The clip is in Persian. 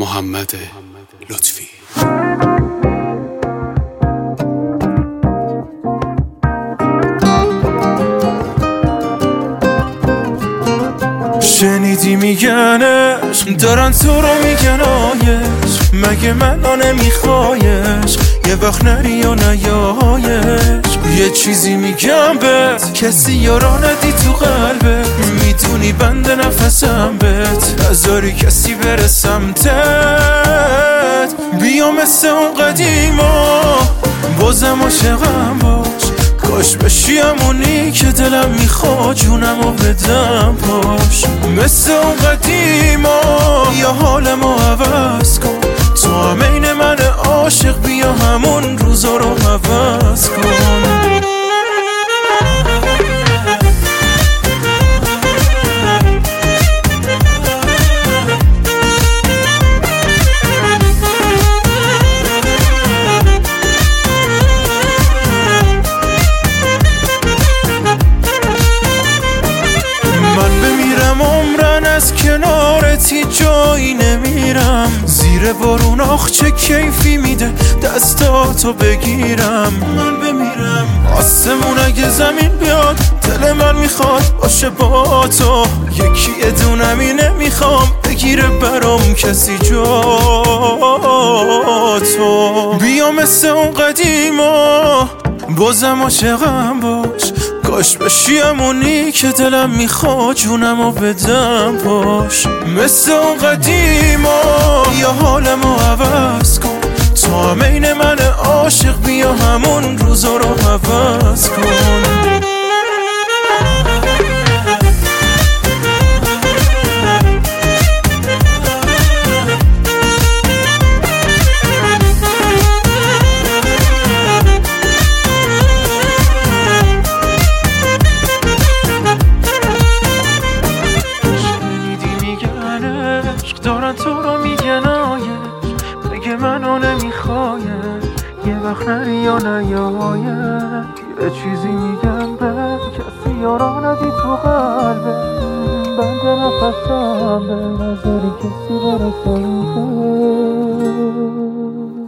محمد لطفی. شنیدی میگن عشق دارن تو رو میگن آیش، مگه منو نمیخوایش؟ یه وقت نری یا نیایش. یه چیزی میگم بهت، کسی یارا ندی تو قلبت، میدونی بند نفسم بهت، نذاری کسی بره سمتت. بیا مثل اون قدیما بازم عاشقم باش، کاش بشی همونی که دلم میخواد جونمو بدم پاش. مثل اون قدیما یا حالمو عوض کن، تو هم این من عاشق، بیا همون روزا رو عوض کن. از کنارتی جایی نمیرم، زیر بارون آخ چه کیفی میده دستاتو بگیرم. من بمیرم آسمون اگه زمین بیاد، دل من میخواد باشه با تو، یکی دونمی نمیخوام بگیره برام کسی جا تو. بیا مثل اون قدیما بازم عاشقم باش، کاش بشی همونی که دلم میخواد جونمو بدم پاش. مثل اون قدیما یا حالمو عوض کن، تو هم این من عاشق، بیا همون روزا رو عوض کن. دارن تو رو میگن آیش، مگه منو نمیخوایش؟ یه وقت نری یا نیایش. یه چیزی میگم به کسی یارا ندی تو قلبه، بند نفسم به نظری کسی برسه.